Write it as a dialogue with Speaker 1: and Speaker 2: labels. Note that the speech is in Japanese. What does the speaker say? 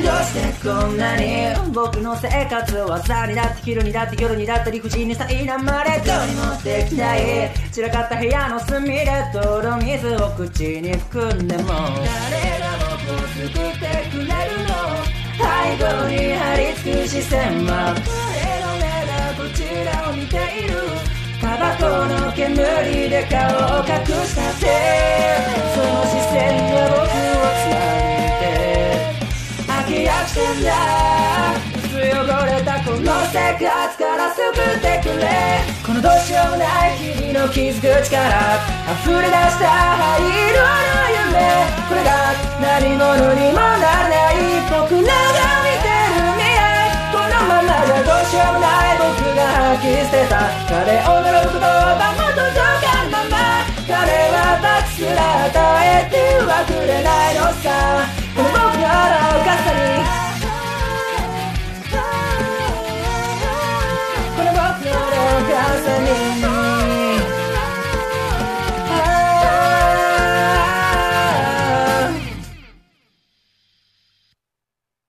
Speaker 1: どうしてこんなに僕の生活は朝にだって昼にだって夜にだって理不尽に苛まれどうにもできない散らかった部屋の隅で泥水を口に含んでも誰が僕を救ってくれるの背後に張り付く視線は彼の目がこちらを見ているタバコの煙で顔を隠したってその視線が僕を貫いて飽き飽きしてんだ薄汚れたこの生活から救ってくれこのどうしようもない日々の気づく力溢れ出した灰色の夢これが何者にもなれない僕らが見てる未来このままじゃどうしようもない僕が吐き捨てた彼を呪う言葉も届かぬまま彼は罰すら与えてはくれないのさこの僕の腹を